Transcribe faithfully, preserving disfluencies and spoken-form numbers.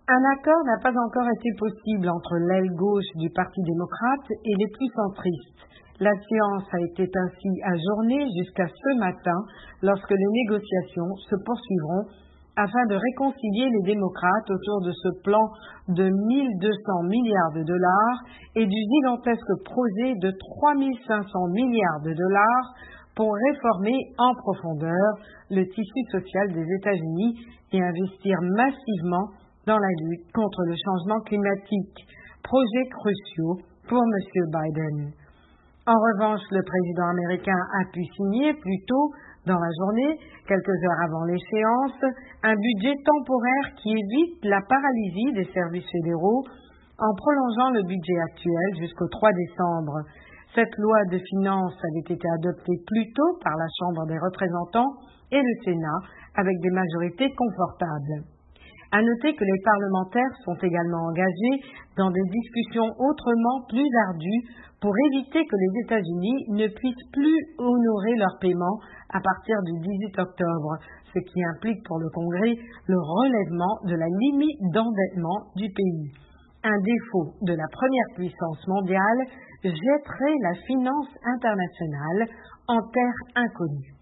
Un accord n'a pas encore été possible entre l'aile gauche du Parti démocrate et les plus centristes. La séance a été ainsi ajournée jusqu'à ce matin, lorsque les négociations se poursuivront afin de réconcilier les démocrates autour de ce plan de mille deux cents milliards de dollars et du gigantesque projet de trois mille cinq cents milliards de dollars pour réformer en profondeur le tissu social des États-Unis et investir massivement dans la lutte contre le changement climatique. Projets cruciaux pour M. Biden. En revanche, le président américain a pu signer plus tôt dans la journée, quelques heures avant l'échéance, un budget temporaire qui évite la paralysie des services fédéraux en prolongeant le budget actuel jusqu'au trois décembre. Cette loi de finances avait été adoptée plus tôt par la Chambre des représentants et le Sénat avec des majorités confortables. À noter que les parlementaires sont également engagés dans des discussions autrement plus ardues pour éviter que les États-Unis ne puissent plus honorer leurs paiements à partir du dix-huit octobre, ce qui implique pour le Congrès le relèvement de la limite d'endettement du pays. Un défaut de la première puissance mondiale jetterait la finance internationale en terre inconnue.